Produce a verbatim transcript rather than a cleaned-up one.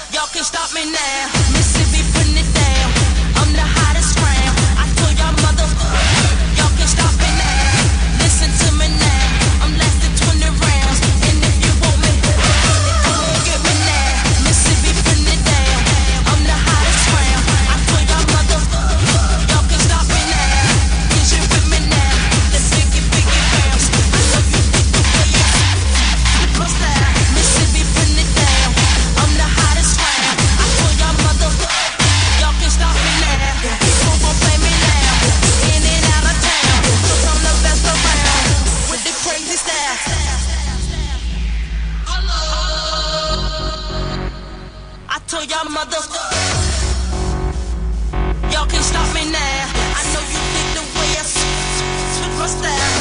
Y'all can stop me now. Mississippi putting it down. I'm the hottest round. I told y'all mother, y'all can stop me now. Listen to me now. I'm lasting twenty rounds. And if you want me, come on get me now. Mississippi putting it down. I'm the hottest round. I told y'all mother, y'all can stop me now. Cause you with me now. Let's make it big and bounce. I know you think the way you my style. Mississippi putting it down. I'm the hottest round. I told y'all mother, y'all can stop me now. Who gon' play me now? In and out of town. Cause I'm the best around. With the crazy style. I told y'all mother, y'all can stop me now. I know you think the way I switch my style.